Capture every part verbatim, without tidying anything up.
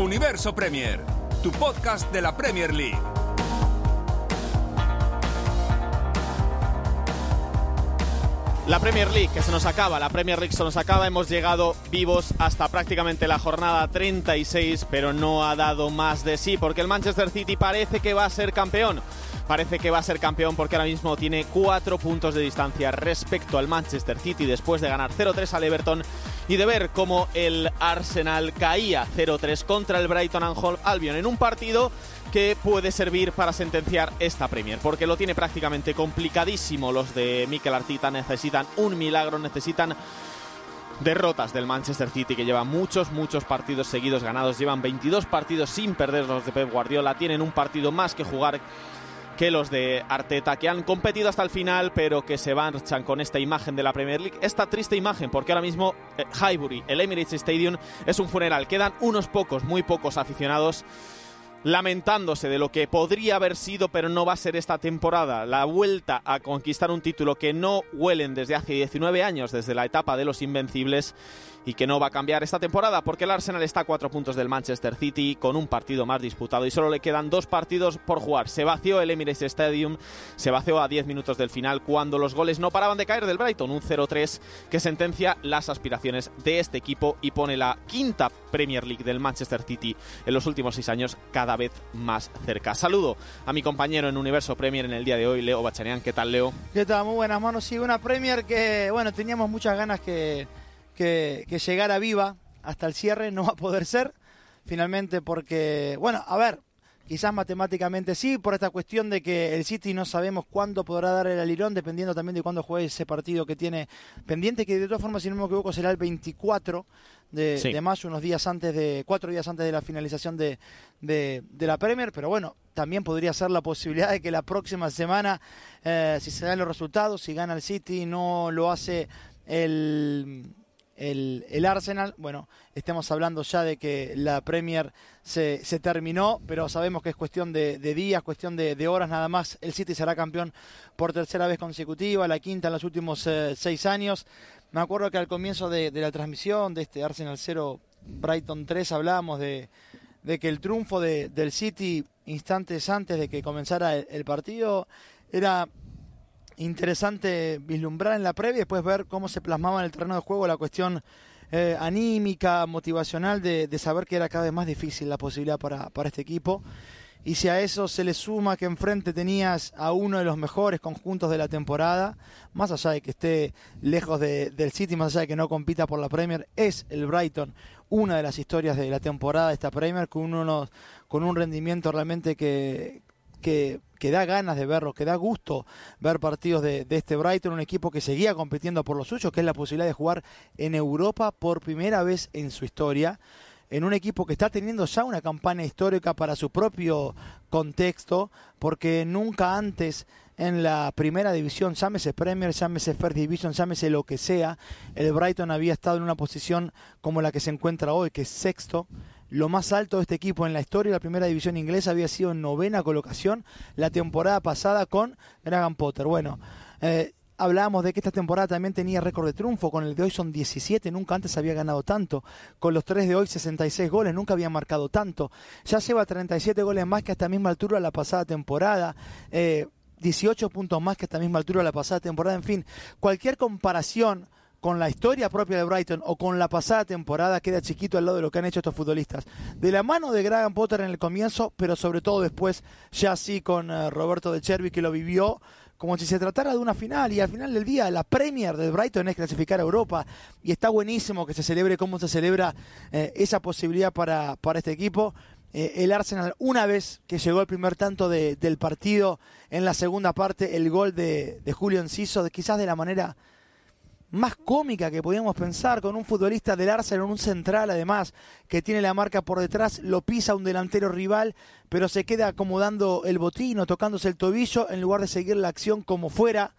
Universo Premier, tu podcast de la Premier League. La Premier League, que se nos acaba, la Premier League se nos acaba, hemos llegado vivos hasta prácticamente la jornada treinta y seis, pero no ha dado más de sí, porque el Manchester City parece que va a ser campeón. Parece que va a ser campeón porque ahora mismo tiene cuatro puntos de distancia respecto al Manchester City después de ganar cero tres al Everton y de ver cómo el Arsenal caía cero tres contra el Brighton and Hove Albion en un partido que puede servir para sentenciar esta Premier, porque lo tiene prácticamente complicadísimo. Los de Mikel Arteta necesitan un milagro, necesitan derrotas del Manchester City, que lleva muchos, muchos partidos seguidos ganados, llevan veintidós partidos sin perder los de Pep Guardiola, tienen un partido más que jugar que los de Arteta, que han competido hasta el final, pero que se marchan con esta imagen de la Premier League, esta triste imagen, porque ahora mismo eh, Highbury, el Emirates Stadium, es un funeral. Quedan unos pocos, muy pocos aficionados lamentándose de lo que podría haber sido, pero no va a ser esta temporada, la vuelta a conquistar un título que no huelen desde hace diecinueve años, desde la etapa de los Invencibles, y que no va a cambiar esta temporada, porque el Arsenal está a cuatro puntos del Manchester City con un partido más disputado y solo le quedan dos partidos por jugar. Se vació el Emirates Stadium, se vació a diez minutos del final cuando los goles no paraban de caer del Brighton, un cero tres que sentencia las aspiraciones de este equipo y pone la quinta Premier League del Manchester City en los últimos seis años cada vez más cerca. Saludo a mi compañero en Universo Premier en el día de hoy, Leo Bachanian. ¿Qué tal, Leo? ¿Qué tal? Muy buenas manos. Sí, una Premier que, bueno, teníamos muchas ganas que Que, que llegara viva hasta el cierre. No va a poder ser, finalmente, porque, bueno, a ver, quizás matemáticamente sí, por esta cuestión de que el City no sabemos cuándo podrá dar el alirón, dependiendo también de cuándo juegue ese partido que tiene pendiente, que de todas formas, si no me equivoco, será el veinticuatro de, sí. de mayo, unos días antes de, cuatro días antes de la finalización de, de, de la Premier, pero bueno, también podría ser la posibilidad de que la próxima semana, eh, si se dan los resultados, si gana el City, no lo hace el... El, el Arsenal, bueno, estamos hablando ya de que la Premier se, se terminó, pero sabemos que es cuestión de, de días, cuestión de, de horas nada más. El City será campeón por tercera vez consecutiva, la quinta en los últimos eh, seis años. Me acuerdo que al comienzo de, de la transmisión de este Arsenal cero, Brighton tres, hablábamos de, de que el triunfo de, del City instantes antes de que comenzara el, el partido era interesante vislumbrar en la previa y después ver cómo se plasmaba en el terreno de juego la cuestión eh, anímica, motivacional de, de saber que era cada vez más difícil la posibilidad para, para este equipo. Y si a eso se le suma que enfrente tenías a uno de los mejores conjuntos de la temporada, más allá de que esté lejos de, del City, más allá de que no compita por la Premier, es el Brighton una de las historias de la temporada de esta Premier, con, uno, con un rendimiento realmente que... Que, que da ganas de verlo, que da gusto ver partidos de, de este Brighton, un equipo que seguía compitiendo por lo suyo, que es la posibilidad de jugar en Europa por primera vez en su historia, en un equipo que está teniendo ya una campaña histórica para su propio contexto, porque nunca antes en la primera división, llámese Premier, llámese First Division, llámese lo que sea, el Brighton había estado en una posición como la que se encuentra hoy, que es sexto. Lo más alto de este equipo en la historia de la primera división inglesa había sido en novena colocación la temporada pasada con Graham Potter. Bueno, eh, hablábamos de que esta temporada también tenía récord de triunfo, con el de hoy son diecisiete, nunca antes había ganado tanto, con los tres de hoy sesenta y seis goles, nunca había marcado tanto, ya lleva treinta y siete goles más que a esta misma altura la pasada temporada, eh, dieciocho puntos más que a esta misma altura la pasada temporada, en fin, cualquier comparación con la historia propia de Brighton o con la pasada temporada queda chiquito al lado de lo que han hecho estos futbolistas. De la mano de Graham Potter en el comienzo, pero sobre todo después, ya sí con uh, Roberto De Zerbi, que lo vivió como si se tratara de una final, y al final del día la Premier del Brighton es clasificar a Europa, y está buenísimo que se celebre como se celebra eh, esa posibilidad para, para este equipo. Eh, el Arsenal, una vez que llegó el primer tanto de, del partido, en la segunda parte, el gol de, de Julio Enciso, de, quizás de la manera más cómica que podíamos pensar, con un futbolista del Arsenal, un central además, que tiene la marca por detrás, lo pisa un delantero rival, pero se queda acomodando el botín o tocándose el tobillo en lugar de seguir la acción como fuera.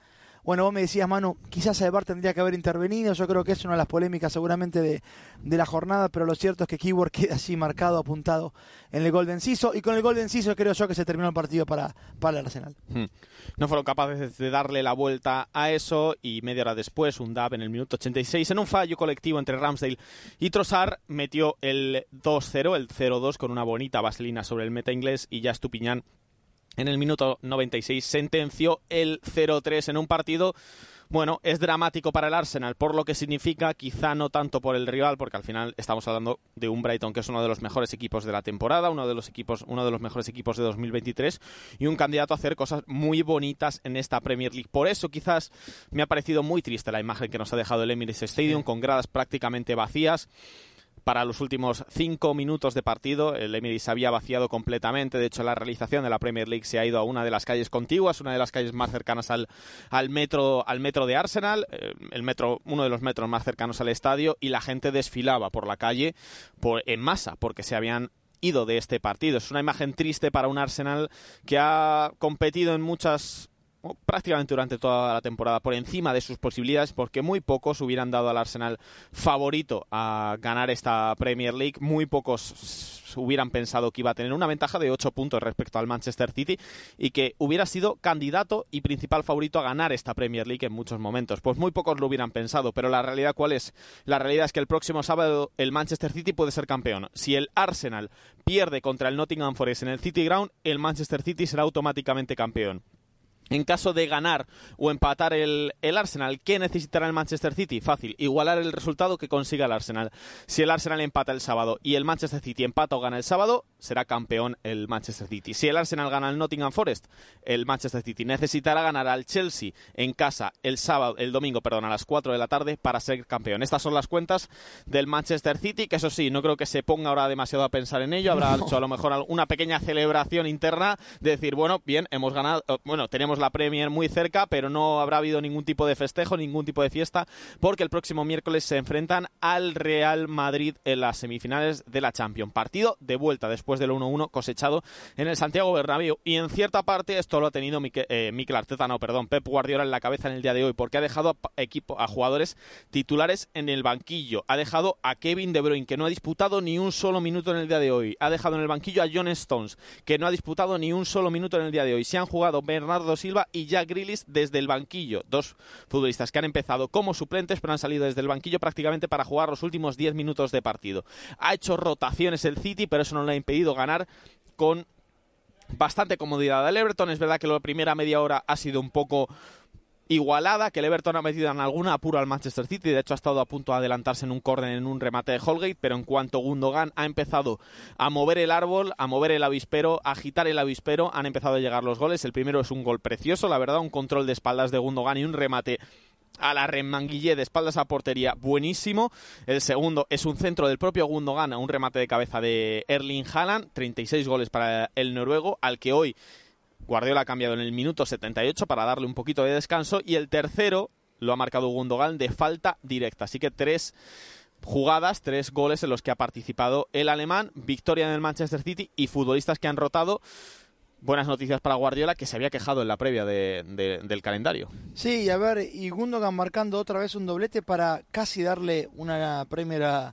Bueno, vos me decías, Manu, quizás el V A R tendría que haber intervenido. Yo creo que es una de las polémicas seguramente de, de la jornada, pero lo cierto es que Keyword queda así marcado, apuntado en el gol de Enciso, y con el gol de Enciso creo yo que se terminó el partido para, para el Arsenal. Hmm. No fueron capaces de darle la vuelta a eso, y media hora después, un D A B en el minuto ochenta y seis, en un fallo colectivo entre Ramsdale y Trossard, metió el dos cero, el cero dos, con una bonita vaselina sobre el meta inglés, y ya Estupiñán en el minuto noventa y seis sentenció el cero tres en un partido, bueno, es dramático para el Arsenal por lo que significa, quizá no tanto por el rival, porque al final estamos hablando de un Brighton que es uno de los mejores equipos de la temporada, uno de los equipos, uno de los mejores equipos de dos mil veintitrés y un candidato a hacer cosas muy bonitas en esta Premier League. Por eso quizás me ha parecido muy triste la imagen que nos ha dejado el Emirates Stadium, con gradas prácticamente vacías. Para los últimos cinco minutos de partido, el Emirates se había vaciado completamente. De hecho, la realización de la Premier League se ha ido a una de las calles contiguas, una de las calles más cercanas al, al metro al metro de Arsenal, eh, el metro, uno de los metros más cercanos al estadio, y la gente desfilaba por la calle por, en masa, porque se habían ido de este partido. Es una imagen triste para un Arsenal que ha competido en muchas... prácticamente durante toda la temporada por encima de sus posibilidades, porque muy pocos hubieran dado al Arsenal favorito a ganar esta Premier League, muy pocos hubieran pensado que iba a tener una ventaja de ocho puntos respecto al Manchester City y que hubiera sido candidato y principal favorito a ganar esta Premier League en muchos momentos. Pues muy pocos lo hubieran pensado, pero la realidad ¿cuál es? La realidad es que el próximo sábado el Manchester City puede ser campeón. Si el Arsenal pierde contra el Nottingham Forest en el City Ground, el Manchester City será automáticamente campeón. En caso de ganar o empatar el, el Arsenal, ¿qué necesitará el Manchester City? Fácil, igualar el resultado que consiga el Arsenal. Si el Arsenal empata el sábado y el Manchester City empata o gana el sábado, será campeón el Manchester City. Si el Arsenal gana el Nottingham Forest, el Manchester City necesitará ganar al Chelsea en casa el sábado, el domingo, perdón, a las cuatro de la tarde para ser campeón. Estas son las cuentas del Manchester City, que eso sí, no creo que se ponga ahora demasiado a pensar en ello. Habrá hecho a lo mejor una pequeña celebración interna de decir, bueno, bien, hemos ganado, bueno, tenemos la Premier muy cerca, pero no habrá habido ningún tipo de festejo, ningún tipo de fiesta, porque el próximo miércoles se enfrentan al Real Madrid en las semifinales de la Champions. Partido de vuelta después del uno uno cosechado en el Santiago Bernabéu, y en cierta parte esto lo ha tenido Mikel, eh, Mikel Arteta, no, perdón, Pep Guardiola en la cabeza en el día de hoy, porque ha dejado a, equipo, a jugadores titulares en el banquillo, ha dejado a Kevin De Bruyne, que no ha disputado ni un solo minuto en el día de hoy, ha dejado en el banquillo a John Stones, que no ha disputado ni un solo minuto en el día de hoy. Se han jugado Bernardo Silva y Jack Grealish desde el banquillo, dos futbolistas que han empezado como suplentes pero han salido desde el banquillo prácticamente para jugar los últimos diez minutos de partido. Ha hecho rotaciones el City, pero eso no le ha impedido ganar con bastante comodidad al Everton. Es verdad que la primera media hora ha sido un poco igualada, que el Everton ha metido en algún apuro al Manchester City, de hecho ha estado a punto de adelantarse en un córner en un remate de Holgate, pero en cuanto Gundogan ha empezado a mover el árbol, a mover el avispero, a agitar el avispero, han empezado a llegar los goles. El primero es un gol precioso, la verdad, un control de espaldas de Gundogan y un remate a la remanguillé de espaldas a portería buenísimo. El segundo es un centro del propio Gundogan a un remate de cabeza de Erling Haaland. treinta y seis goles para el noruego, al que hoy Guardiola ha cambiado en el minuto setenta y ocho para darle un poquito de descanso, y el tercero lo ha marcado Gundogan de falta directa. Así que tres jugadas, tres goles en los que ha participado el alemán, victoria del Manchester City y futbolistas que han rotado. Buenas noticias para Guardiola, que se había quejado en la previa de, de, del calendario. Sí, a ver, y Gundogan marcando otra vez un doblete para casi darle una primera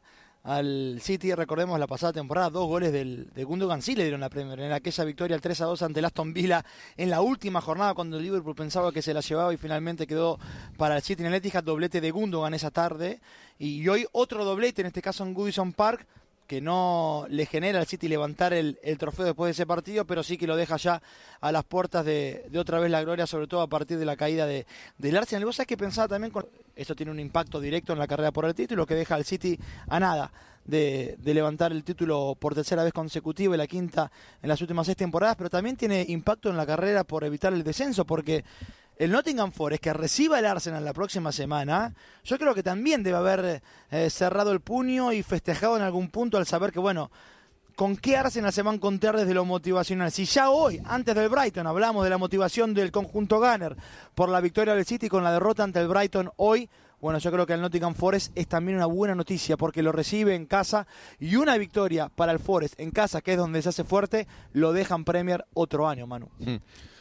al City. Recordemos la pasada temporada, dos goles del, de Gundogan sí le dieron la Premier, en aquella victoria al tres a dos ante el Aston Villa en la última jornada, cuando el Liverpool pensaba que se la llevaba y finalmente quedó para el City en el Etihad. Doblete de Gundogan esa tarde, y hoy otro doblete, en este caso en Goodison Park, que no le genera al City levantar el, el trofeo después de ese partido, pero sí que lo deja ya a las puertas de, de otra vez la gloria, sobre todo a partir de la caída de, del Arsenal. Vos sabés que pensaba también, con esto tiene un impacto directo en la carrera por el título, que deja al City a nada de, de levantar el título por tercera vez consecutiva y la quinta en las últimas seis temporadas, pero también tiene impacto en la carrera por evitar el descenso, porque el Nottingham Forest, que reciba el Arsenal la próxima semana, yo creo que también debe haber eh, cerrado el puño y festejado en algún punto al saber que, bueno, ¿con qué Arsenal se va a encontrar desde lo motivacional? Si ya hoy, antes del Brighton, hablamos de la motivación del conjunto Gunner por la victoria del City con la derrota ante el Brighton hoy, bueno, yo creo que el Nottingham Forest es también una buena noticia, porque lo recibe en casa, y una victoria para el Forest en casa, que es donde se hace fuerte, lo deja en Premier otro año, Manu. Mm.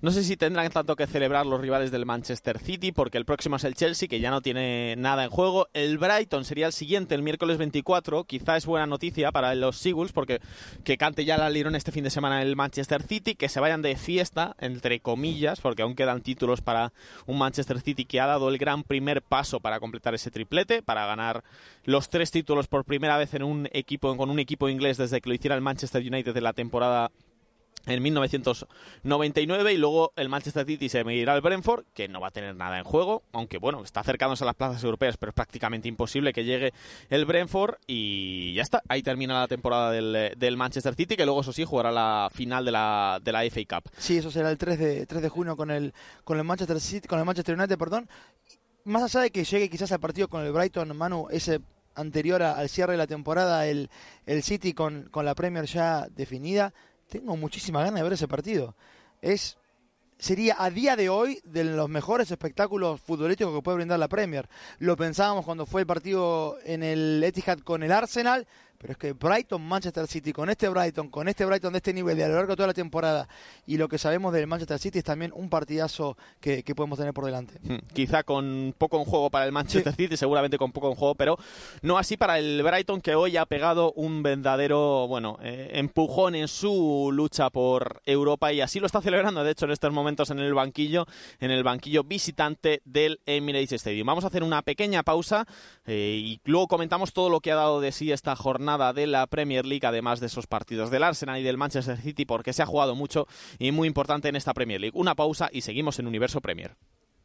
No sé si tendrán tanto que celebrar los rivales del Manchester City, porque el próximo es el Chelsea, que ya no tiene nada en juego. El Brighton sería el siguiente, el miércoles veinticuatro. Quizá es buena noticia para los Seagulls, porque que cante ya la Lirón este fin de semana el Manchester City, que se vayan de fiesta, entre comillas, porque aún quedan títulos para un Manchester City que ha dado el gran primer paso para completar ese triplete, para ganar los tres títulos por primera vez en un equipo, con un equipo inglés desde que lo hiciera el Manchester United en la temporada en mil novecientos noventa y nueve, y luego el Manchester City se medirá al Brentford, que no va a tener nada en juego, aunque bueno, está acercándose a las plazas europeas, pero es prácticamente imposible que llegue el Brentford, y ya está, ahí termina la temporada del, del Manchester City, que luego eso sí jugará la final de la, de la F A Cup. Sí, eso será el tres de junio con el, con el Manchester City, con el Manchester United, perdón. Más allá de que llegue quizás al partido con el Brighton, Manu, ese anterior a, al cierre de la temporada, el, el City con, con la Premier ya definida, tengo muchísima ganas de ver ese partido. Es, sería a día de hoy de los mejores espectáculos futbolísticos que puede brindar la Premier. Lo pensábamos cuando fue el partido en el Etihad con el Arsenal, pero es que Brighton, Manchester City, con este Brighton, con este Brighton de este nivel de a lo largo de toda la temporada, y lo que sabemos del Manchester City, es también un partidazo que, que podemos tener por delante. Hmm, quizá con poco en juego para el Manchester sí. City, seguramente con poco en juego, pero no así para el Brighton, que hoy ha pegado un verdadero, bueno, eh, empujón en su lucha por Europa, y así lo está celebrando, de hecho, en estos momentos en el banquillo, en el banquillo visitante del Emirates Stadium. Vamos a hacer una pequeña pausa eh, y luego comentamos todo lo que ha dado de sí esta jornada de la Premier League, además de esos partidos del Arsenal y del Manchester City, porque se ha jugado mucho y muy importante en esta Premier League. Una pausa y seguimos en Universo Premier.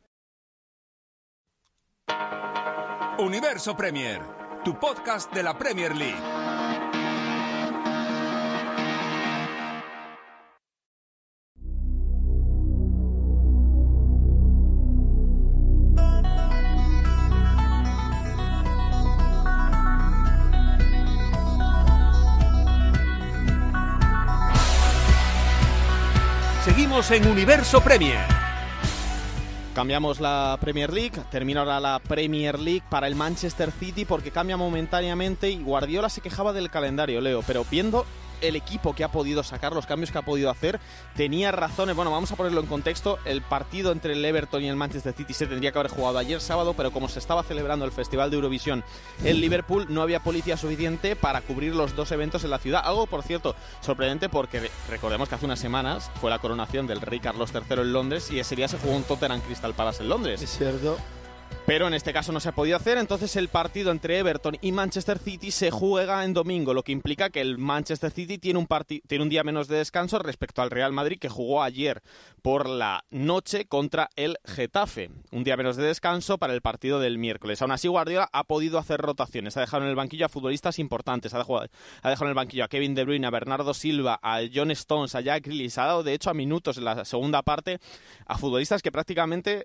Universo Premier, tu podcast de la Premier League. Seguimos en Universo Premier. Cambiamos la Premier League, termina ahora la Premier League para el Manchester City, porque cambia momentáneamente, y Guardiola se quejaba del calendario, Leo, pero viendo el equipo que ha podido sacar, los cambios que ha podido hacer, tenía razones. Bueno, vamos a ponerlo en contexto. El partido entre el Everton y el Manchester City se tendría que haber jugado ayer sábado, pero como se estaba celebrando el Festival de Eurovisión en Liverpool, no había policía suficiente para cubrir los dos eventos en la ciudad. Algo, por cierto, sorprendente, porque recordemos que hace unas semanas fue la coronación del rey Carlos tercero en Londres, y ese día se jugó un Tottenham Crystal Palace en Londres. Es cierto. Pero en este caso no se ha podido hacer, entonces el partido entre Everton y Manchester City se juega en domingo, lo que implica que el Manchester City tiene un, parti- tiene un día menos de descanso respecto al Real Madrid, que jugó ayer por la noche contra el Getafe. Un día menos de descanso para el partido del miércoles. Aún así, Guardiola ha podido hacer rotaciones, ha dejado en el banquillo a futbolistas importantes, ha dejado, ha dejado en el banquillo a Kevin De Bruyne, a Bernardo Silva, a John Stones, a Jack Grealish, ha dado de hecho a minutos en la segunda parte a futbolistas que prácticamente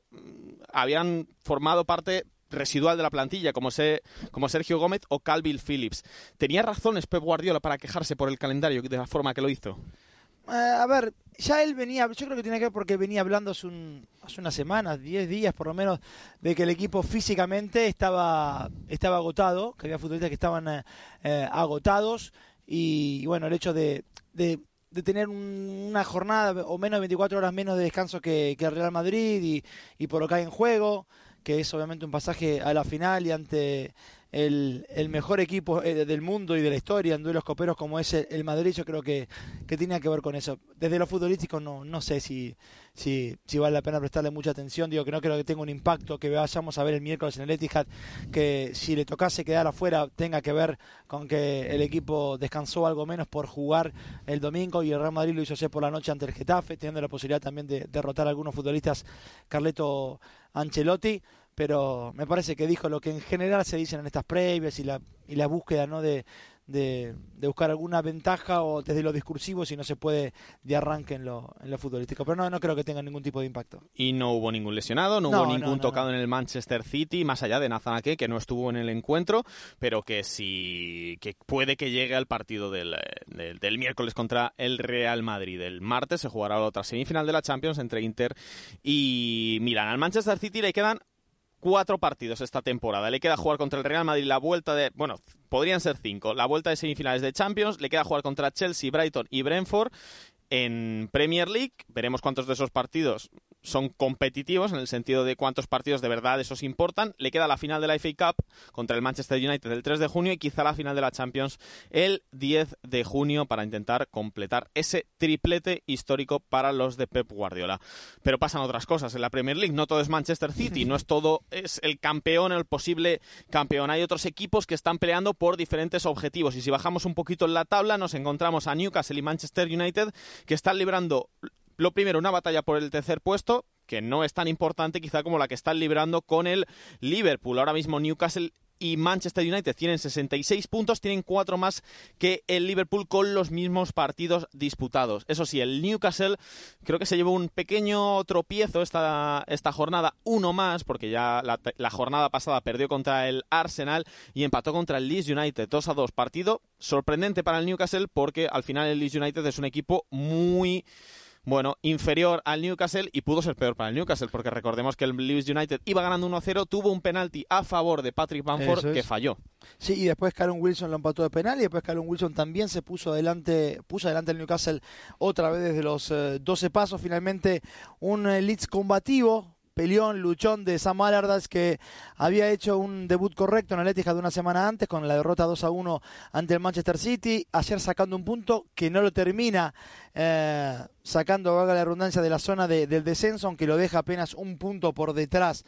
habían formado parte residual de la plantilla, como, se, como Sergio Gómez o Calvin Phillips. ¿Tenía razones Pep Guardiola para quejarse por el calendario de la forma que lo hizo? Eh, a ver, ya él venía, yo creo que tiene que ver porque venía hablando hace, un, hace unas semanas, diez días por lo menos, de que el equipo físicamente estaba, estaba agotado, que había futbolistas que estaban eh, eh, agotados, y, y bueno, el hecho de... de de tener un, una jornada o menos de veinticuatro horas menos de descanso que, que el Real Madrid, y, y por lo que hay en juego, que es obviamente un pasaje a la final y ante el, el mejor equipo del mundo y de la historia en duelos coperos como es el, el Madrid, yo creo que, que tiene que ver con eso. Desde lo futbolístico no, no sé si, si, si vale la pena prestarle mucha atención, digo que no creo que tenga un impacto que vayamos a ver el miércoles en el Etihad, que si le tocase quedar afuera tenga que ver con que el equipo descansó algo menos por jugar el domingo, y el Real Madrid lo hizo ayer por la noche ante el Getafe, teniendo la posibilidad también de derrotar a algunos futbolistas, Carleto Ancelotti. Pero me parece que dijo lo que en general se dicen en estas previas, y la y la búsqueda, ¿no?, de, de, de buscar alguna ventaja o desde lo discursivo, si no se puede de arranque en lo, en lo futbolístico. Pero no, no creo que tenga ningún tipo de impacto. Y no hubo ningún lesionado, no, no hubo ningún no, no, tocado no. en el Manchester City, más allá de Nathan Ake, que no estuvo en el encuentro, pero que sí que puede que llegue al partido del, del, del miércoles contra el Real Madrid. El martes se jugará la otra semifinal de la Champions entre Inter y Milán. Al Manchester City le quedan cuatro partidos esta temporada. Le queda jugar contra el Real Madrid la vuelta de... Bueno, podrían ser cinco. La vuelta de semifinales de Champions. Le queda jugar contra Chelsea, Brighton y Brentford. en Premier League. Veremos cuántos de esos partidos son competitivos, en el sentido de cuántos partidos de verdad esos importan. Le queda la final de la F A Cup contra el Manchester United el tres de junio y quizá la final de la Champions el diez de junio para intentar completar ese triplete histórico para los de Pep Guardiola. Pero pasan otras cosas en la Premier League. No todo es Manchester City, no es todo es el campeón, el posible campeón. Hay otros equipos que están peleando por diferentes objetivos, y si bajamos un poquito en la tabla nos encontramos a Newcastle y Manchester United, que están librando lo primero, una batalla por el tercer puesto, que no es tan importante quizá como la que están librando con el Liverpool. Ahora mismo Newcastle y Manchester United tienen sesenta y seis puntos, tienen cuatro más que el Liverpool con los mismos partidos disputados. Eso sí, el Newcastle creo que se llevó un pequeño tropiezo esta, esta jornada, uno más, porque ya la, la jornada pasada perdió contra el Arsenal y empató contra el Leeds United, dos a dos. Partido sorprendente para el Newcastle, porque al final el Leeds United es un equipo muy... bueno, inferior al Newcastle, y pudo ser peor para el Newcastle, porque recordemos que el Leeds United iba ganando uno a cero, tuvo un penalti a favor de Patrick Bamford que falló. Sí, y después Callum Wilson lo empató de penal, y después Callum Wilson también se puso adelante, puso adelante el Newcastle otra vez desde los eh, doce pasos. Finalmente un eh, Leeds combativo, peleón, luchón de Sam Allardyce, que había hecho un debut correcto en el Etihad de una semana antes con la derrota dos a uno ante el Manchester City, ayer sacando un punto que no lo termina eh, sacando, valga la redundancia, de la zona de, del descenso, aunque lo deja apenas un punto por detrás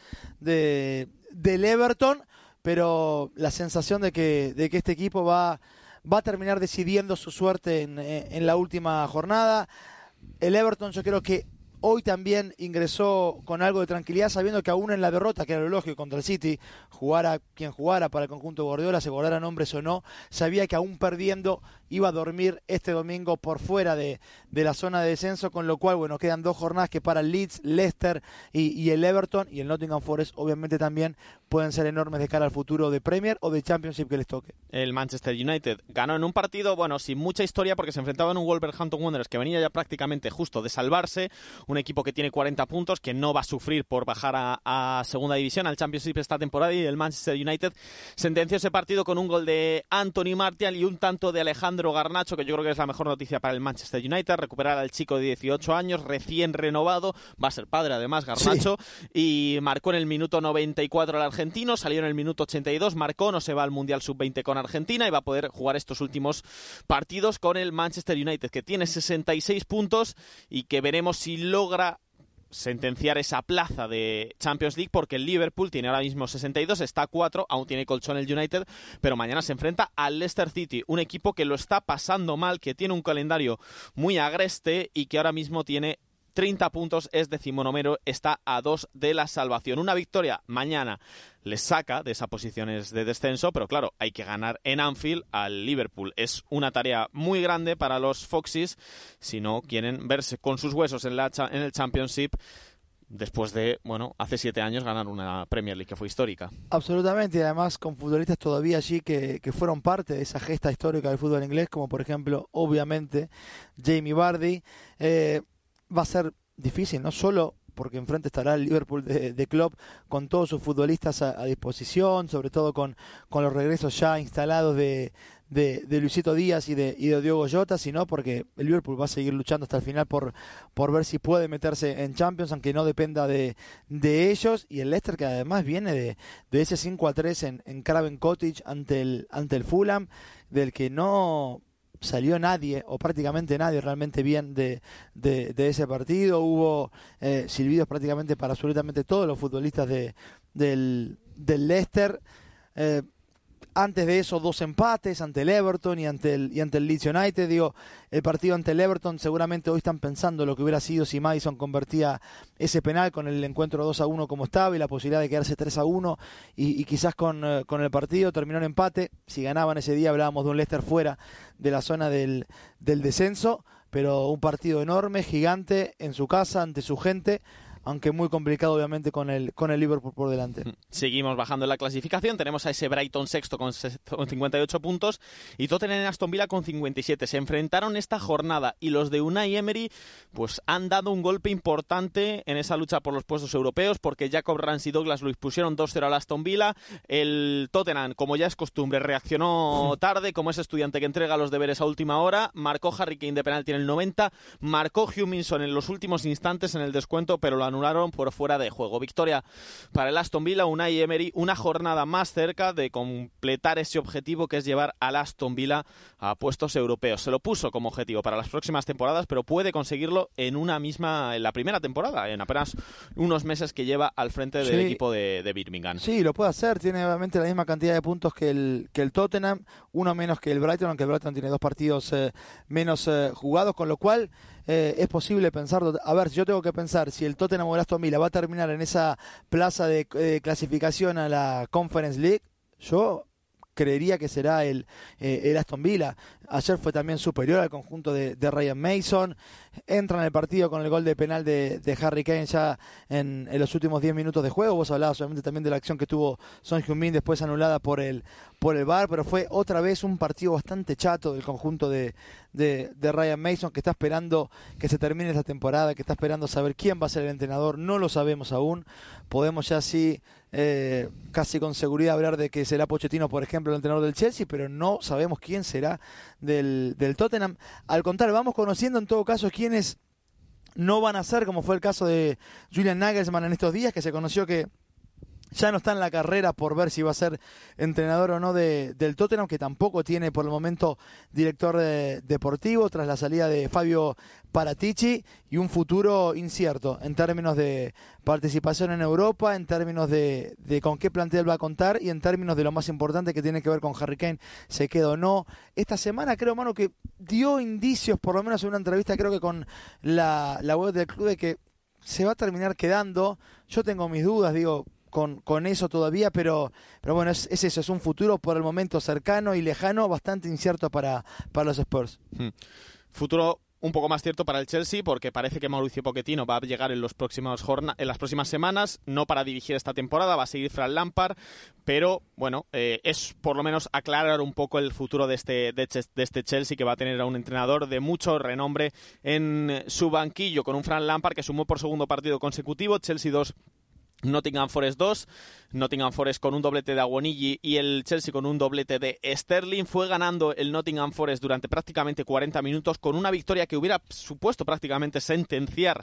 de, del Everton, pero la sensación de que, de que este equipo va, va a terminar decidiendo su suerte en, en la última jornada. El Everton, yo creo que hoy también ingresó con algo de tranquilidad, sabiendo que aún en la derrota, que era lo lógico contra el City, jugara quien jugara para el conjunto de Guardiola, se guardaran hombres o no, sabía que aún perdiendo iba a dormir este domingo por fuera de, de la zona de descenso, con lo cual, bueno, quedan dos jornadas que para el Leeds, Leicester y, y el Everton y el Nottingham Forest obviamente también pueden ser enormes de cara al futuro de Premier o de Championship que les toque. El Manchester United ganó en un partido, bueno, sin mucha historia, porque se enfrentaba en un Wolverhampton Wanderers que venía ya prácticamente justo de salvarse, un equipo que tiene cuarenta puntos, que no va a sufrir por bajar a, a segunda división, al Championship esta temporada, y el Manchester United sentenció ese partido con un gol de Anthony Martial y un tanto de Alejandro Garnacho, que yo creo que es la mejor noticia para el Manchester United, recuperar al chico de dieciocho años, recién renovado, va a ser padre además Garnacho, sí. Y marcó en el minuto noventa y cuatro el argentino, salió en el minuto ochenta y dos, marcó, no se va al Mundial sub veinte con Argentina y va a poder jugar estos últimos partidos con el Manchester United, que tiene sesenta y seis puntos y que veremos si logra sentenciar esa plaza de Champions League, porque el Liverpool tiene ahora mismo sesenta y dos, está a cuatro, aún tiene colchón el United, pero mañana se enfrenta al Leicester City, un equipo que lo está pasando mal, que tiene un calendario muy agreste y que ahora mismo tiene treinta puntos, es decimonoveno, está a dos de la salvación. Una victoria mañana les saca de esas posiciones de descenso, pero claro, hay que ganar en Anfield al Liverpool. Es una tarea muy grande para los Foxes si no quieren verse con sus huesos en, la, en el Championship, después de, bueno, hace siete años ganar una Premier League que fue histórica. Absolutamente, y además con futbolistas todavía allí que, que fueron parte de esa gesta histórica del fútbol inglés, como por ejemplo, obviamente, Jamie Vardy. Eh, va a ser difícil, no solo porque enfrente estará el Liverpool de, de Klopp con todos sus futbolistas a, a disposición, sobre todo con, con los regresos ya instalados de, de, de Luisito Díaz y de, y de Diogo Jota, sino porque el Liverpool va a seguir luchando hasta el final por, por ver si puede meterse en Champions, aunque no dependa de, de ellos, y el Leicester, que además viene de, de ese cinco a tres en, en Craven Cottage ante el, ante el Fulham, del que no salió nadie, o prácticamente nadie realmente bien de, de, de ese partido. Hubo eh, silbidos prácticamente para absolutamente todos los futbolistas de, del, del Leicester. Eh, antes de eso, dos empates ante el Everton y ante el, y ante el Leeds United. Digo, el partido ante el Everton, seguramente hoy están pensando lo que hubiera sido si Maddison convertía ese penal con el encuentro dos a uno como estaba y la posibilidad de quedarse tres a uno y, y quizás con, eh, con el partido terminó en empate. Si ganaban ese día hablábamos de un Leicester fuera de la zona del, del descenso, pero un partido enorme, gigante, en su casa, ante su gente, aunque muy complicado obviamente con el, con el Liverpool por delante. Seguimos bajando en la clasificación, tenemos a ese Brighton sexto con cincuenta y ocho puntos y Tottenham y Aston Villa con cincuenta y siete. Se enfrentaron esta jornada y los de Unai Emery pues han dado un golpe importante en esa lucha por los puestos europeos, porque Jacob Ramsey y Douglas Luiz pusieron dos cero al Aston Villa. El Tottenham, como ya es costumbre, reaccionó tarde, como ese estudiante que entrega los deberes a última hora. Marcó Harry Kane de penalti en el noventa, marcó Hugh-Minson en los últimos instantes en el descuento, pero lo anularon por fuera de juego. Victoria para el Aston Villa, Unai Emery, una jornada más cerca de completar ese objetivo que es llevar al Aston Villa a puestos europeos. Se lo puso como objetivo para las próximas temporadas, pero puede conseguirlo en una misma, en la primera temporada, en apenas unos meses que lleva al frente del sí. equipo de, de Birmingham. Sí, lo puede hacer, tiene obviamente la misma cantidad de puntos que el, que el Tottenham, uno menos que el Brighton, aunque el Brighton tiene dos partidos eh, menos eh, jugados, con lo cual eh, es posible pensar, a ver, si yo tengo que pensar si el Tottenham o el Aston Villa va a terminar en esa plaza de eh, clasificación a la Conference League, yo creería que será el, eh, el Aston Villa. Ayer fue también superior al conjunto de, de Ryan Mason. Entra en el partido con el gol de penal de, de Harry Kane ya en, en los últimos diez minutos de juego. Vos hablabas obviamente también de la acción que tuvo Son Heung-min después anulada por el, por el V A R, pero fue otra vez un partido bastante chato del conjunto de, de, de Ryan Mason, que está esperando que se termine esta temporada, que está esperando saber quién va a ser el entrenador. No lo sabemos aún. Podemos ya sí eh, casi con seguridad hablar de que será Pochettino, por ejemplo, el entrenador del Chelsea, pero no sabemos quién será del, del Tottenham. Al contrario, vamos conociendo en todo caso quiénes no van a ser, como fue el caso de Julian Nagelsmann en estos días, que se conoció que ya no está en la carrera por ver si va a ser entrenador o no de, del Tottenham, que tampoco tiene por el momento director de, deportivo tras la salida de Fabio Paratici, y un futuro incierto en términos de participación en Europa, en términos de, de con qué plantel va a contar y en términos de lo más importante que tiene que ver con Harry Kane, se queda o no. Esta semana creo, Manu, que dio indicios, por lo menos en una entrevista creo que con la, la web del club, de que se va a terminar quedando. Yo tengo mis dudas, digo, Con, con eso todavía, pero, pero bueno, es, es eso, es un futuro por el momento cercano y lejano, bastante incierto para, para los Spurs. Hmm. Futuro un poco más cierto para el Chelsea, porque parece que Mauricio Pochettino va a llegar en, los próximos jorna- en las próximas semanas, no para dirigir esta temporada, va a seguir Frank Lampard, pero bueno, eh, es por lo menos aclarar un poco el futuro de este, de, de este Chelsea, que va a tener a un entrenador de mucho renombre en su banquillo, con un Frank Lampard que sumó por segundo partido consecutivo, Chelsea dos, Nottingham Forest dos, Nottingham Forest con un doblete de Awoniyi y el Chelsea con un doblete de Sterling. Fue ganando el Nottingham Forest durante prácticamente cuarenta minutos, con una victoria que hubiera supuesto prácticamente sentenciar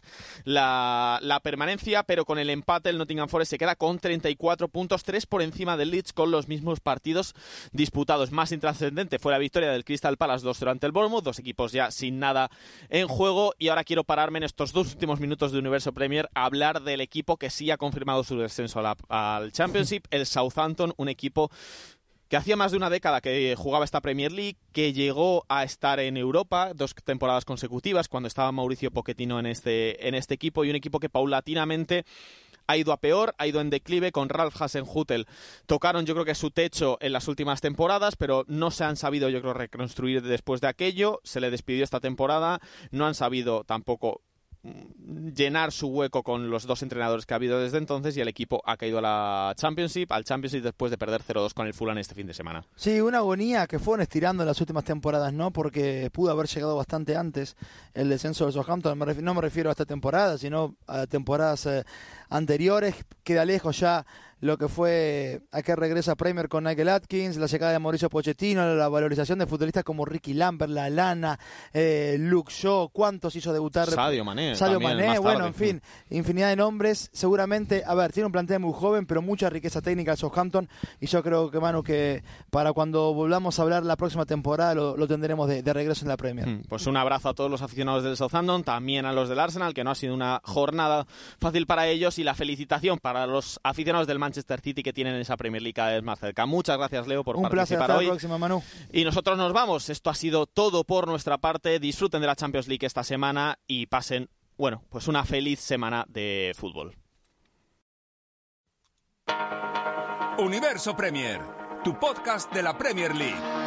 la, la permanencia, pero con el empate el Nottingham Forest se queda con treinta y cuatro puntos, tres por encima del Leeds con los mismos partidos disputados. Más intrascendente fue la victoria del Crystal Palace dos cero ante el Bournemouth, dos equipos ya sin nada en juego, y ahora quiero pararme en estos dos últimos minutos de Universo Premier a hablar del equipo que sí ha confirmado su descenso a la, al Championship, el Southampton, un equipo que hacía más de una década que jugaba esta Premier League, que llegó a estar en Europa dos temporadas consecutivas cuando estaba Mauricio Pochettino en este, en este equipo, y un equipo que paulatinamente ha ido a peor, ha ido en declive. Con Ralph Hasenhüttl tocaron yo creo que su techo en las últimas temporadas, pero no se han sabido yo creo reconstruir después de aquello. Se le despidió esta temporada, no han sabido tampoco llenar su hueco con los dos entrenadores que ha habido desde entonces, y el equipo ha caído a la Championship, al Championship después de perder cero dos con el Fulham este fin de semana. Sí, una agonía que fueron estirando en las últimas temporadas, ¿no? Porque pudo haber llegado bastante antes el descenso del Southampton. No me refiero a esta temporada, sino a temporadas eh, anteriores. Queda lejos ya lo que fue a que regresa Premier con Nigel Atkins, la llegada de Mauricio Pochettino, la valorización de futbolistas como Ricky Lambert, Lallana, eh, Luke Shaw, cuántos hizo debutar Sadio Mané, Sadio Mané, bueno, en fin, infinidad de nombres. Seguramente, a ver, tiene un plantel muy joven, pero mucha riqueza técnica el Southampton, y yo creo que, Manu, que para cuando volvamos a hablar la próxima temporada lo, lo tendremos de, de regreso en la Premier. Mm, pues un abrazo a todos los aficionados del Southampton, también a los del Arsenal, que no ha sido una jornada fácil para ellos, y la felicitación para los aficionados del Manchester City, que tienen esa Premier League cada vez más cerca. Muchas gracias, Leo, por un participar placer, hasta hoy. la próxima, Manu. Y nosotros nos vamos. Esto ha sido todo por nuestra parte. Disfruten de la Champions League esta semana y pasen, bueno, pues una feliz semana de fútbol. Universo Premier, tu podcast de la Premier League.